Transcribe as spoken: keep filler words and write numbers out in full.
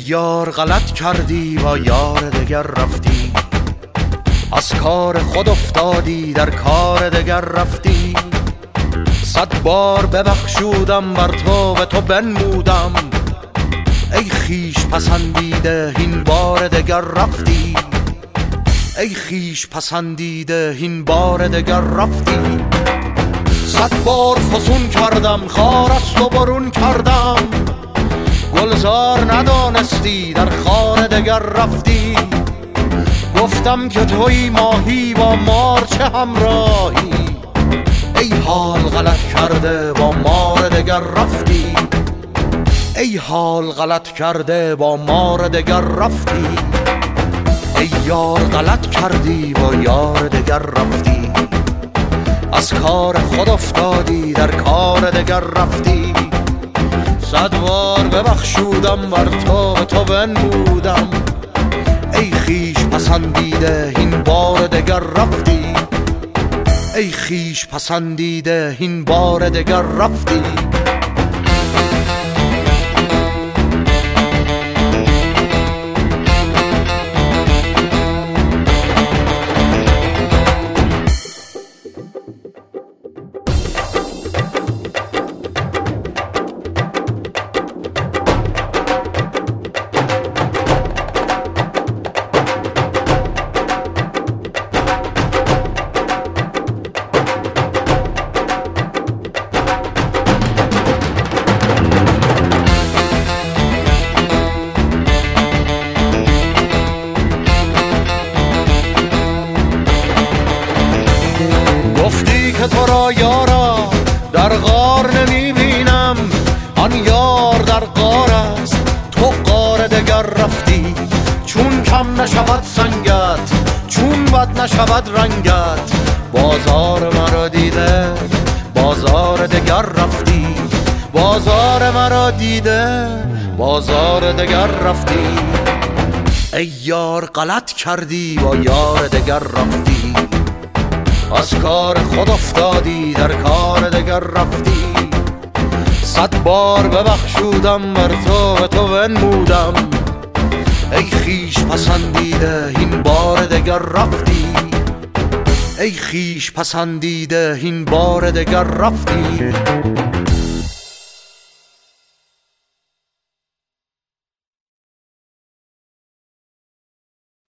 یار غلط کردی با یار دگر رفتی، از کار خود افتادی در کار دگر رفتی. صد بار ببخشودم بر تو به تو بنمودم، ای خیش پسندیده هین بار دگر رفتی. ای خیش پسندیده هین بار دگر رفتی. صد بار فسون کردم خار از تو برون کردم، گلزار ندانستی در خار دگر رفتی. گفتم که توی ماهی با مار چه همراهی، ای حال غلط کرده با مار دگر رفتی. ای حال غلط کرده با مار دگر رفتی. ای یار غلط کردی با یار دگر رفتی، از کار خود افتادی در کار دگر رفتی. صد بار ببخشودم بر تو به تو بنمودم، ای خیش پسندیده هین بار دگر رفتی. ای خیش پسندیده هین بار دگر رفتی. گفتی که تو را یارا در غار نمیبینم، آن یار در غار است تو غار دگر رفتی. چون کم نشود سنگت چون بد نشود رنگت، بازار مرا دیده بازار دگر رفتی. بازار مرا دیده بازار دگر رفتی. ای یار غلط کردی با یار دگر رفتی، از کار خود افتادی در کار دگر رفتی. صد بار ببخشودم بر تو به تو بنمودم، ای خیش پسندیده هین بار دگر رفتی. ای خیش پسندیده هین بار دگر رفتی.